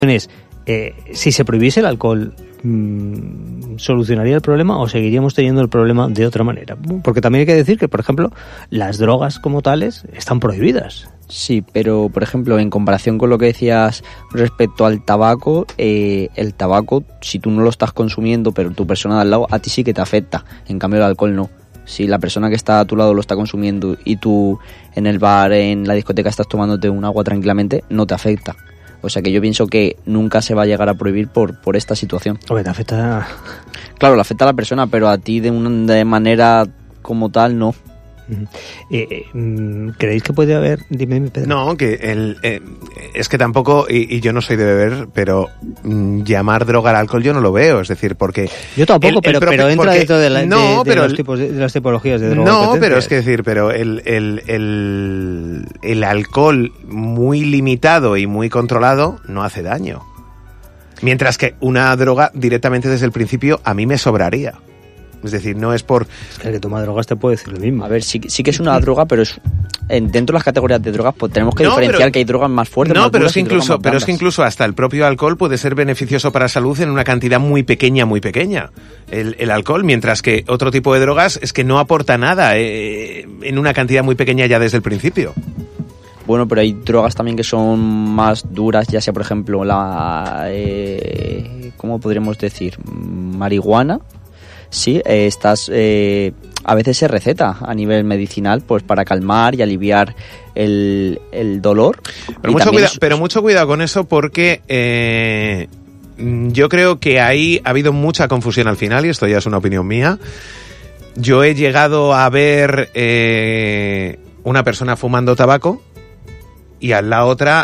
es, si se prohibiese el alcohol, ¿solucionaría el problema o seguiríamos teniendo el problema de otra manera? Porque también hay que decir que, por ejemplo, las drogas como tales están prohibidas. Sí, pero por ejemplo, en comparación con lo que decías respecto al tabaco, el tabaco, si tú no lo estás consumiendo, pero tu persona de al lado, a ti sí que te afecta. En cambio, el alcohol no. Si la persona que está a tu lado lo está consumiendo y tú en el bar, en la discoteca, estás tomándote un agua tranquilamente, no te afecta. O sea que yo pienso que nunca se va a llegar a prohibir por esta situación. Hombre, te afecta... Claro, le afecta a la persona, pero a ti de manera como tal, no. ¿Creéis que puede haber? Dime, Pedro. No, que es que tampoco, y yo no soy de beber, pero llamar droga al alcohol yo no lo veo, es decir, porque... Yo tampoco, pero entra dentro de las tipologías de droga. No, pero es que decir, pero el alcohol muy limitado y muy controlado no hace daño. Mientras que una droga directamente desde el principio a mí me sobraría. Es decir, no es por... Es que el que toma drogas te puede decir lo mismo. A ver, sí que es una droga, pero es dentro de las categorías de drogas pues tenemos que diferenciar que hay drogas más fuertes, más duras y drogas más blandas. Pero es que incluso hasta el propio alcohol puede ser beneficioso para la salud en una cantidad muy pequeña, el alcohol, mientras que otro tipo de drogas es que no aporta nada en una cantidad muy pequeña ya desde el principio. Bueno, pero hay drogas también que son más duras, ya sea por ejemplo ¿cómo podríamos decir? Marihuana. Sí, a veces se receta a nivel medicinal pues para calmar y aliviar el dolor. Pero mucho cuidado con eso porque yo creo que ahí ha habido mucha confusión al final, y esto ya es una opinión mía. Yo he llegado a ver una persona fumando tabaco y a la otra...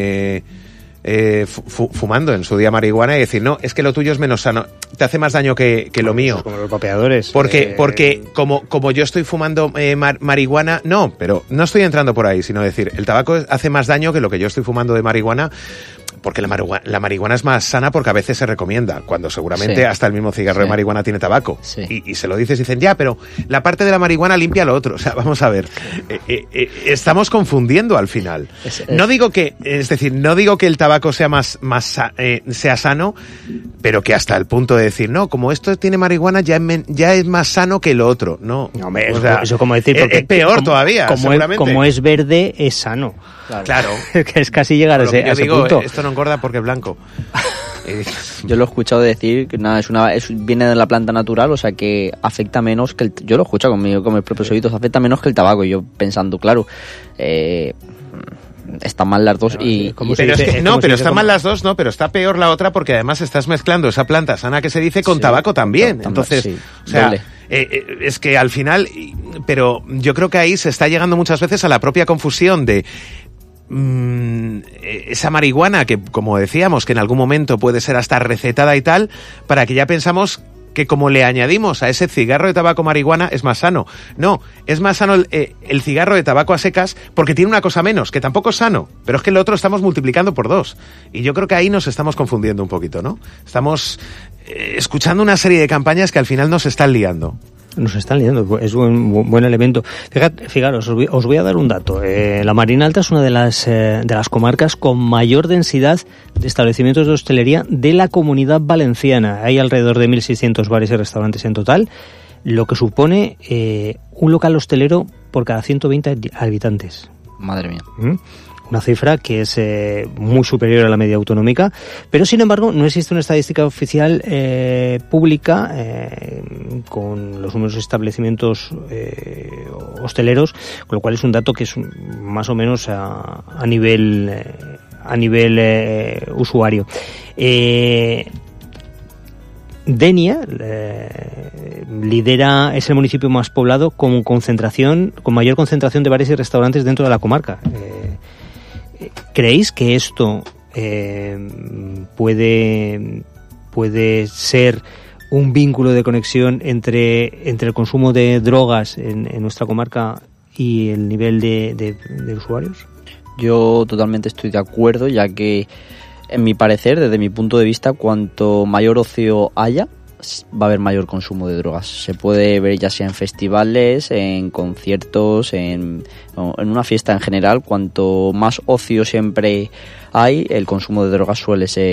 fumando en su día marihuana y decir, no, es que lo tuyo es menos sano, te hace más daño que lo mío. Como los vapeadores. Porque como yo estoy fumando marihuana, no, pero no estoy entrando por ahí, sino decir, el tabaco hace más daño que lo que yo estoy fumando de marihuana, porque la marihuana es más sana porque a veces se recomienda, cuando seguramente hasta el mismo cigarro de marihuana tiene tabaco. Sí. Y se lo dices y dicen, ya, pero la parte de la marihuana limpia lo otro. O sea, vamos a ver, estamos confundiendo al final. No digo que el tabaco sea sea sano, pero que hasta el punto de decir, no, como esto tiene marihuana ya es más sano que lo otro. No, hombre, eso como decir, porque es peor todavía, seguramente. Como es verde, es sano. Claro. Que es casi llegar a ese punto. Esto no engorda porque es blanco. Yo lo he escuchado decir que nada, viene de la planta natural, o sea que afecta menos que yo lo he escuchado con mis propios oídos, afecta menos que el tabaco. Y yo pensando, claro, están mal las dos pero están mal las dos, no, pero está peor la otra porque además estás mezclando esa planta sana que se dice con tabaco también. Entonces, o sea, es que al final, pero yo creo que ahí se está llegando muchas veces a la propia confusión de esa marihuana que, como decíamos, que en algún momento puede ser hasta recetada y tal, para que ya pensamos que como le añadimos a ese cigarro de tabaco marihuana es más sano. No, es más sano el cigarro de tabaco a secas porque tiene una cosa menos, que tampoco es sano, pero es que el otro estamos multiplicando por 2. Y yo creo que ahí nos estamos confundiendo un poquito, ¿no? Estamos escuchando una serie de campañas que al final nos están liando. Nos están liando, es un buen elemento. Fijaros, os voy a dar un dato. La Marina Alta es una de las comarcas con mayor densidad de establecimientos de hostelería de la Comunidad Valenciana. Hay alrededor de 1.600 bares y restaurantes en total, lo que supone un local hostelero por cada 120 habitantes. Madre mía. Una cifra que es muy superior a la media autonómica, pero sin embargo no existe una estadística oficial pública con los números de establecimientos hosteleros, con lo cual es un dato que es más o menos a nivel usuario. Denia es el municipio más poblado con mayor concentración de bares y restaurantes dentro de la comarca. ¿Creéis que esto puede ser un vínculo de conexión entre el consumo de drogas en nuestra comarca y el nivel de usuarios? Yo totalmente estoy de acuerdo, ya que, en mi parecer, desde mi punto de vista, cuanto mayor ocio haya, va a haber mayor consumo de drogas. Se puede ver ya sea en festivales, en conciertos, en una fiesta en general. Cuanto más ocio siempre hay, el consumo de drogas suele ser